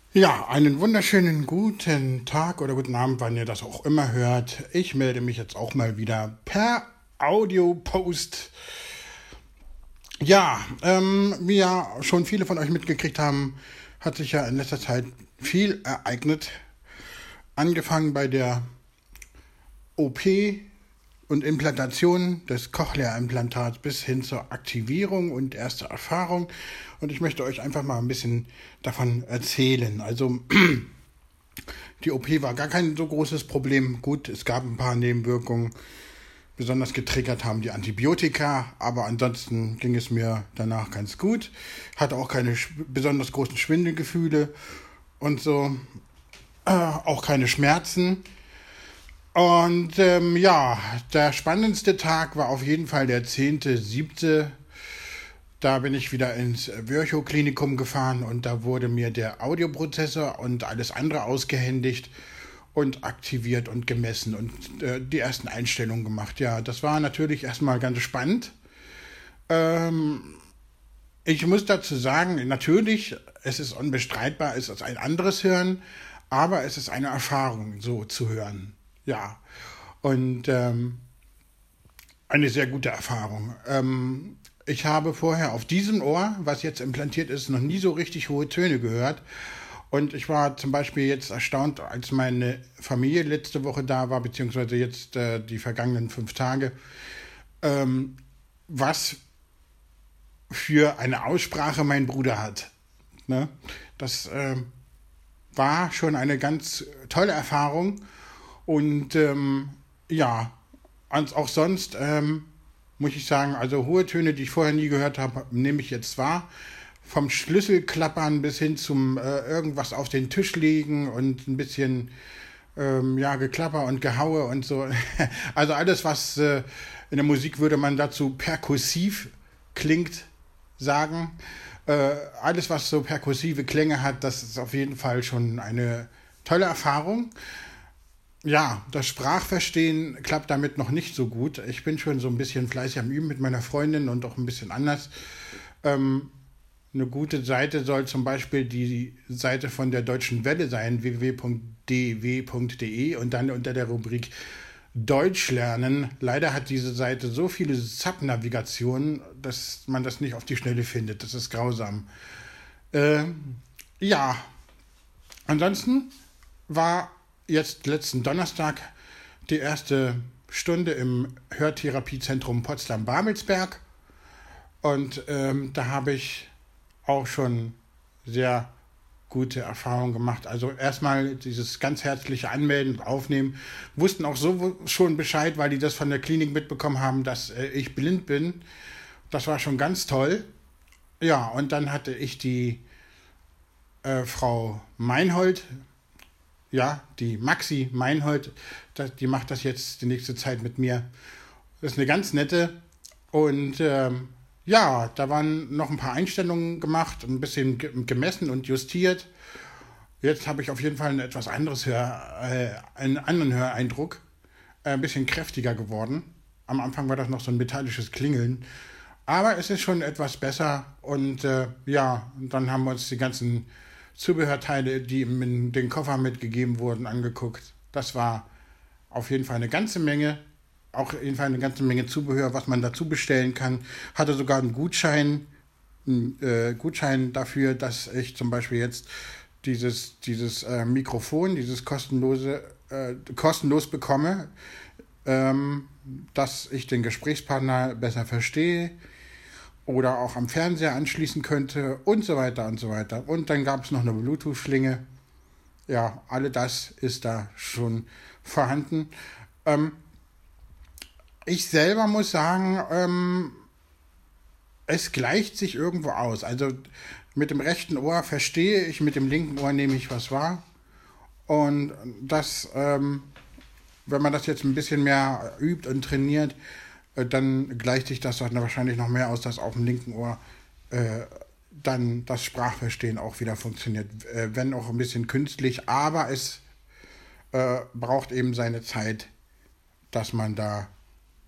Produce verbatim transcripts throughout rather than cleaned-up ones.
Ja, einen wunderschönen guten Tag oder guten Abend, wann ihr das auch immer hört. Ich melde mich jetzt auch mal wieder per Audio-Post. Ja, ähm, wie ja schon viele von euch mitgekriegt haben, hat sich ja in letzter Zeit viel ereignet. Angefangen bei der O P und Implantation des Cochlea-Implantats bis hin zur Aktivierung und erste Erfahrung. Und ich möchte euch einfach mal ein bisschen davon erzählen. Also die O P war gar kein so großes Problem. Gut, es gab ein paar Nebenwirkungen. Besonders getriggert haben die Antibiotika, aber ansonsten ging es mir danach ganz gut. Hatte auch keine besonders großen Schwindelgefühle und so. Äh, auch keine Schmerzen. Und ähm, ja, der spannendste Tag war auf jeden Fall der zehnte siebte. Da bin ich wieder ins Virchow-Klinikum gefahren und da wurde mir der Audioprozessor und alles andere ausgehändigt und aktiviert und gemessen und äh, die ersten Einstellungen gemacht. Ja, das war natürlich erstmal ganz spannend. Ähm, ich muss dazu sagen, natürlich, es ist unbestreitbar, es ist ein anderes Hören, aber es ist eine Erfahrung, so zu hören. Ja, und ähm, eine sehr gute Erfahrung. Ähm, ich habe vorher auf diesem Ohr, was jetzt implantiert ist, noch nie so richtig hohe Töne gehört. Und ich war zum Beispiel jetzt erstaunt, als meine Familie letzte Woche da war, beziehungsweise jetzt äh, die vergangenen fünf Tage, ähm, was für eine Aussprache mein Bruder hat. Ne? Das äh, war schon eine ganz tolle Erfahrung. Und ähm, ja, und auch sonst ähm, muss ich sagen, also hohe Töne, die ich vorher nie gehört habe, nehme ich jetzt wahr. Vom Schlüsselklappern bis hin zum äh, irgendwas auf den Tisch legen und ein bisschen ähm, ja, Geklapper und Gehaue und so. Also alles, was äh, in der Musik würde man dazu perkussiv klingt, sagen. Äh, alles, was so perkussive Klänge hat, das ist auf jeden Fall schon eine tolle Erfahrung. Ja, das Sprachverstehen klappt damit noch nicht so gut. Ich bin schon so ein bisschen fleißig am Üben mit meiner Freundin und auch ein bisschen anders. Ähm, eine gute Seite soll zum Beispiel die Seite von der Deutschen Welle sein, w w w punkt d w punkt d e und dann unter der Rubrik Deutsch lernen. Leider hat diese Seite so viele Subnavigationen, dass man das nicht auf die Schnelle findet. Das ist grausam. Äh, ja, ansonsten war jetzt letzten Donnerstag die erste Stunde im Hörtherapiezentrum Potsdam-Babelsberg. Und ähm, da habe ich auch schon sehr gute Erfahrungen gemacht. Also erstmal dieses ganz herzliche Anmelden und Aufnehmen. Wussten auch so schon Bescheid, weil die das von der Klinik mitbekommen haben, dass äh, ich blind bin. Das war schon ganz toll. Ja, und dann hatte ich die äh, Frau Meinhold, ja, die Maxi Meinhold, die macht das jetzt die nächste Zeit mit mir. Das ist eine ganz nette. Und ähm, ja, da waren noch ein paar Einstellungen gemacht, ein bisschen gemessen und justiert. Jetzt habe ich auf jeden Fall ein etwas anderes Hör, äh, einen anderen Höreindruck. Äh, ein bisschen kräftiger geworden. Am Anfang war das noch so ein metallisches Klingeln. Aber es ist schon etwas besser. Und äh, ja, dann haben wir uns die ganzen Zubehörteile, die in den Koffer mitgegeben wurden, angeguckt. Das war auf jeden Fall eine ganze Menge. Auch auf jeden Fall eine ganze Menge Zubehör, was man dazu bestellen kann. Hatte sogar einen Gutschein, einen äh, Gutschein dafür, dass ich zum Beispiel jetzt dieses, dieses äh, Mikrofon, dieses kostenlose, äh, kostenlos bekomme, ähm, dass ich den Gesprächspartner besser verstehe oder auch am Fernseher anschließen könnte und so weiter und so weiter. Und dann gab es noch eine Bluetooth-Schlinge. Ja, alle das ist da schon vorhanden. Ähm, ich selber muss sagen, ähm, es gleicht sich irgendwo aus. Also mit dem rechten Ohr verstehe ich, mit dem linken Ohr nehme ich was wahr. Und das, ähm, wenn man das jetzt ein bisschen mehr übt und trainiert, dann gleicht sich das dann wahrscheinlich noch mehr aus, dass auf dem linken Ohr äh, dann das Sprachverstehen auch wieder funktioniert. Äh, wenn auch ein bisschen künstlich, aber es äh, braucht eben seine Zeit, dass man da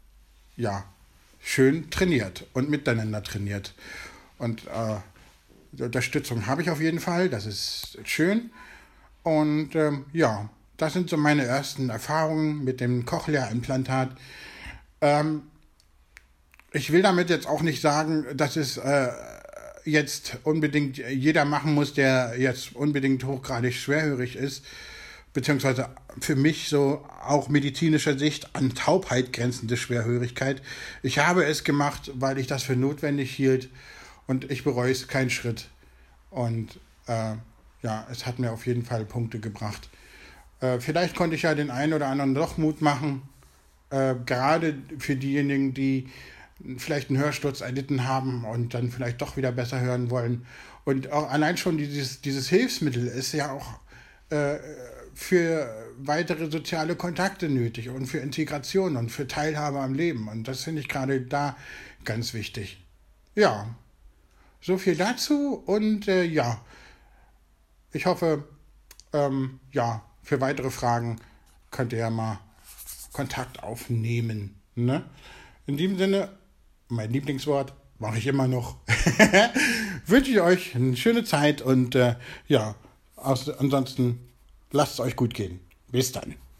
ja schön trainiert und miteinander trainiert. Und äh, Die Unterstützung habe ich auf jeden Fall, das ist schön. Und ähm, ja, das sind so meine ersten Erfahrungen mit dem Cochlea-Implantat. Ähm, ich will damit jetzt auch nicht sagen, dass es äh, jetzt unbedingt jeder machen muss, der jetzt unbedingt hochgradig schwerhörig ist, beziehungsweise für mich so auch medizinischer Sicht an Taubheit grenzende Schwerhörigkeit. Ich habe es gemacht, weil ich das für notwendig hielt und ich bereue es keinen Schritt. Und äh, ja, es hat mir auf jeden Fall Punkte gebracht. Äh, vielleicht konnte ich ja den einen oder anderen doch Mut machen, äh, gerade für diejenigen, die vielleicht einen Hörsturz erlitten haben und dann vielleicht doch wieder besser hören wollen. Und auch allein schon dieses, dieses Hilfsmittel ist ja auch äh, für weitere soziale Kontakte nötig und für Integration und für Teilhabe am Leben. Und das finde ich gerade da ganz wichtig. Ja, so viel dazu und äh, ja, ich hoffe, ähm, ja, für weitere Fragen könnt ihr ja mal Kontakt aufnehmen. Ne? In diesem Sinne, mein Lieblingswort, mache ich immer noch. Wünsche ich euch eine schöne Zeit und äh, ja, aus, ansonsten lasst es euch gut gehen. Bis dann.